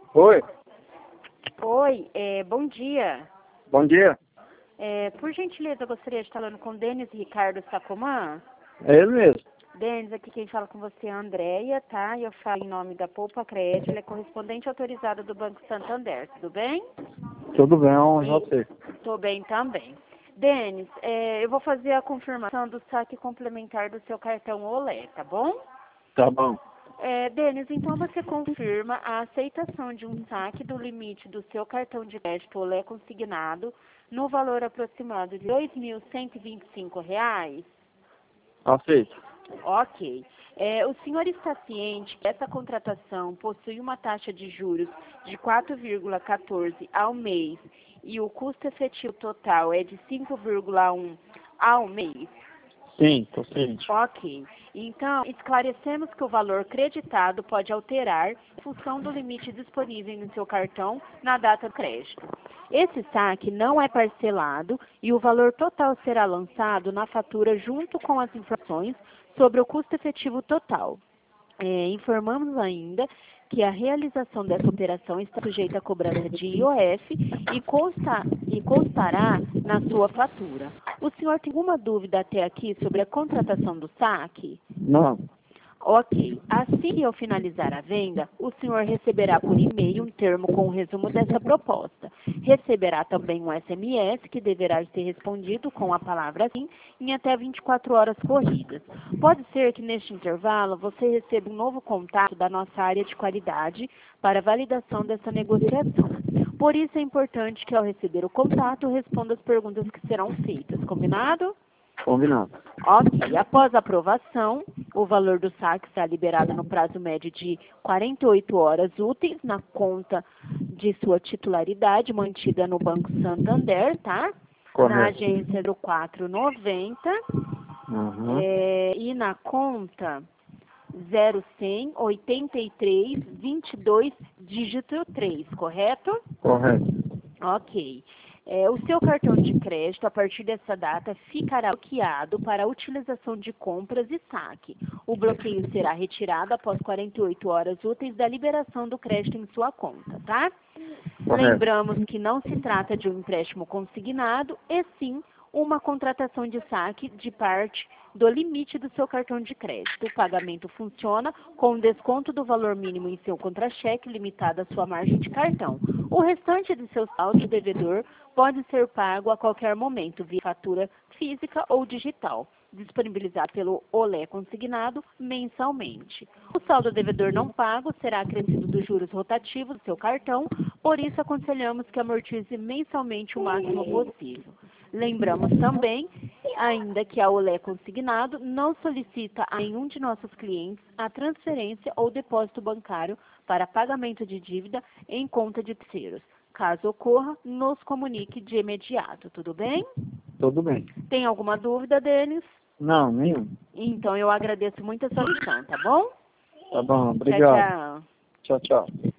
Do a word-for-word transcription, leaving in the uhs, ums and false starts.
Oi, Oi, é, bom dia. bom dia. É, por gentileza, eu gostaria de estar falando com Denis Ricardo Sacomã. É ele mesmo. Denis, aqui quem fala com você é a Andréia, tá? Eu falo em nome da Poupa Crédito, ele é correspondente autorizado do Banco Santander, tudo bem? Tudo bem, onde E você? tô bem também. Denis, é, eu vou fazer a confirmação do saque complementar do seu cartão Olé, tá bom? Tá bom. É, Denis, então você confirma a aceitação de um saque do limite do seu cartão de crédito Olé consignado no valor aproximado de dois mil cento e vinte e cinco reais? Aceito. Ok. É, o senhor está ciente que essa contratação possui uma taxa de juros de quatro vírgula quatorze ao mês e o custo efetivo total é de cinco vírgula um ao mês? Sim, tô ciente. Ok. Então, esclarecemos que o valor creditado pode alterar em função do limite disponível no seu cartão na data do crédito. Esse saque não é parcelado e o valor total será lançado na fatura junto com as informações sobre o custo efetivo total. É, informamos ainda que a realização dessa operação está sujeita à cobrança de I O F e, consta, e constará na sua fatura. O senhor tem alguma dúvida até aqui sobre a contratação do saque? Não. Ok. Assim que eu finalizar a venda, o senhor receberá por e-mail um termo com o resumo dessa proposta. Receberá também um S M S que deverá ser respondido com a palavra sim em até vinte e quatro horas corridas. Pode ser que neste intervalo você receba um novo contato da nossa área de qualidade para validação dessa negociação. Por isso é importante que ao receber o contato responda as perguntas que serão feitas. Combinado? Combinado. Ok. Após a aprovação, o valor do saque será liberado no prazo médio de quarenta e oito horas úteis na conta de sua titularidade mantida no Banco Santander, tá? Correto. Na agência zero quatro noventa Uhum. é, e na conta zero cem oitenta e três vinte e dois dígito três, correto? Correto. Ok. É, o seu cartão de crédito, a partir dessa data, ficará bloqueado para a utilização de compras e saque. O bloqueio será retirado após quarenta e oito horas úteis da liberação do crédito em sua conta, tá? Correto. Lembramos que não se trata de um empréstimo consignado, e sim uma contratação de saque de parte do limite do seu cartão de crédito. O pagamento funciona com desconto do valor mínimo em seu contra-cheque, limitado à sua margem de cartão. O restante do seu saldo devedor pode ser pago a qualquer momento, via fatura física ou digital, disponibilizado pelo Olé consignado mensalmente. O saldo devedor não pago será acrescido dos juros rotativos do seu cartão, por isso aconselhamos que amortize mensalmente o máximo possível. Lembramos também, ainda que a Olé consignado não solicita a nenhum de nossos clientes a transferência ou depósito bancário para pagamento de dívida em conta de terceiros. Caso ocorra, nos comunique de imediato, tudo bem? Tudo bem. Tem alguma dúvida, Denis? Não, nenhum. Então eu agradeço muito a sua atenção, tá bom? Tá bom, obrigado. Tchau, tchau. Tchau, tchau.